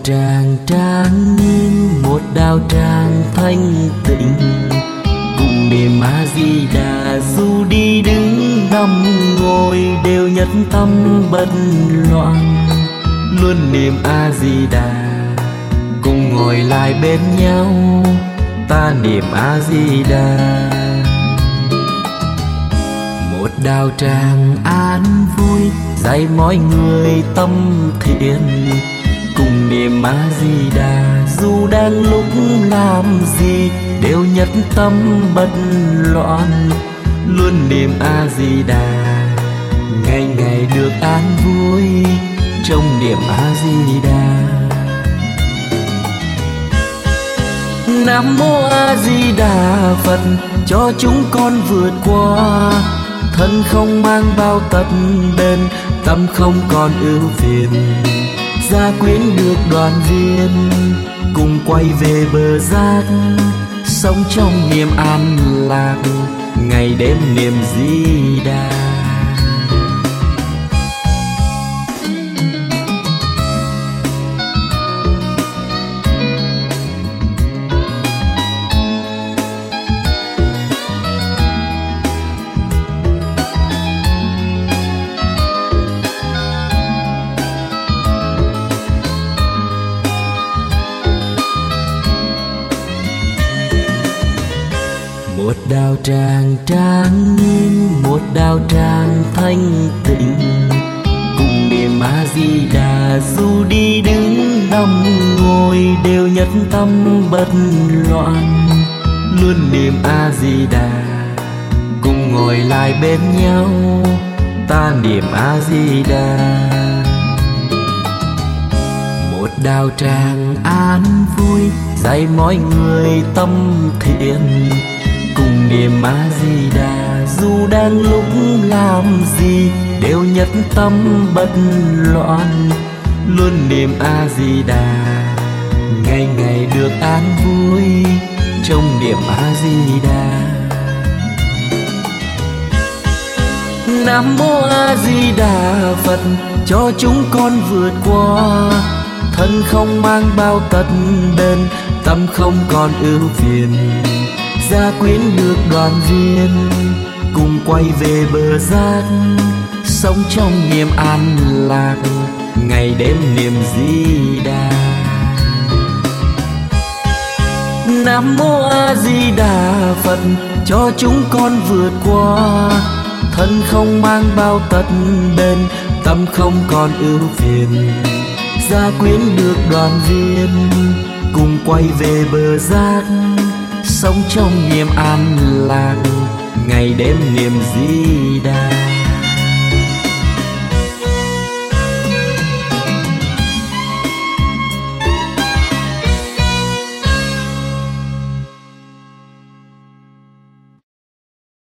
tràng trang nghiêm, một đạo tràng thanh tịnh, cùng niệm A Di Đà. Dù đi đứng nằm ngồi đều nhất tâm bất loạn, luôn niệm A Di Đà. Cùng ngồi lại bên nhau, ta niệm A Di Đà. Một đạo tràng an vui, dạy mọi người tâm thiện, cùng niệm A Di Đà. Dù đang lúc làm gì đều nhất tâm bất loạn, luôn niệm A Di Đà. Ngày ngày được an vui trong niệm A Di Đà. Nam mô A Di Đà Phật, cho chúng con vượt qua. Thân không mang bao tật bên, tâm không còn ưu phiền. Gia quyến được đoàn viên, cùng quay về bờ giác. Sống trong niềm an lạc, ngày đêm niệm Di Đà. Một đạo tràng trang nghiêm, một đạo tràng thanh tịnh, cùng niệm A Di Đà. Dù đi đứng nằm ngồi đều nhất tâm bất loạn, luôn niệm A Di Đà. Cùng ngồi lại bên nhau, ta niệm A Di Đà. Một đạo tràng an vui, dạy mọi người tâm thiện, cùng niệm A Di Đà. Dù đang lúc làm gì đều nhất tâm bất loạn, luôn niệm A Di Đà. Ngày ngày được an vui trong niệm A Di Đà. Nam mô A Di Đà Phật, cho chúng con vượt qua. Thân không mang bao tật bên, tâm không còn ưu phiền. Gia quyến được đoàn viên, cùng quay về bờ giác. Sống trong niềm an lạc, ngày đêm niệm Di Đà. Nam mô A Di Đà Phật, cho chúng con vượt qua. Thân không mang bao tật bên, tâm không còn ưu phiền. Gia quyến được đoàn viên, cùng quay về bờ giác. Sống trong niềm an lạc, ngày đêm niệm Di Đà.